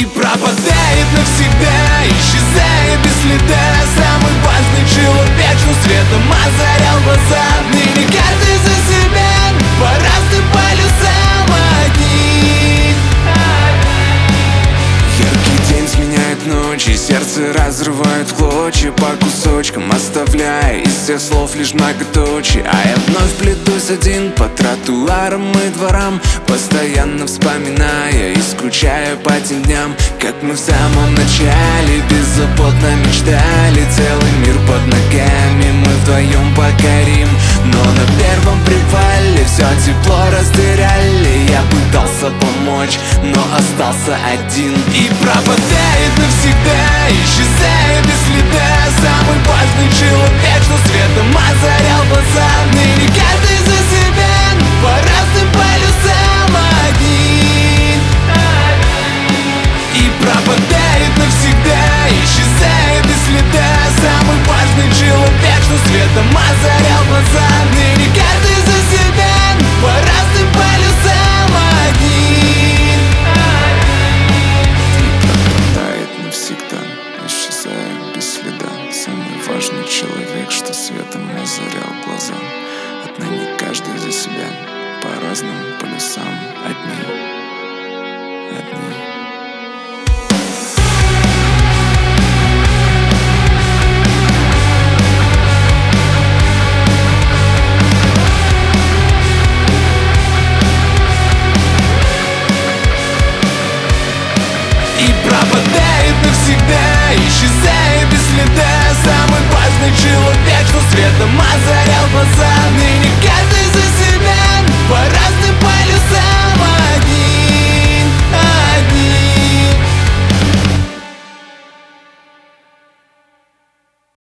пропадает навсегда, исчезая без следа. Самый важный человек, что светом озарял глаза. Ныне каждый за себя, по разным полюсам одни. Яркий день сменяет ночи, сердце разрывает в клочья по кусочкам, оставляя из всех слов лишь многоточие. А я вновь плетусь один по тротуарам и дворам, постоянно вспоминая и скучая по тем дням, как мы в самом начале беззаботно мечтали. Целый мир под ногами мы вдвоем покорим. Но на первом привале все тепло растеряли. Я пытался помочь, но остался один. И пропадает навсегда, исчезая без следа. Самый важный человек, что светом озарял глаза. Ныне каждый за себя, по разным полюсам одни. И пропадает навсегда, исчезая без следа. Самый важный человек, что светом озарял глаза. Ныне каждый за себя, по разным полюсам одни. Пропадает навсегда, исчезая без следа. Самый важный человек, что светом озарял глаза. Отныне каждый за себя, по разным полюсам одни. И пропадает навсегда, исчезая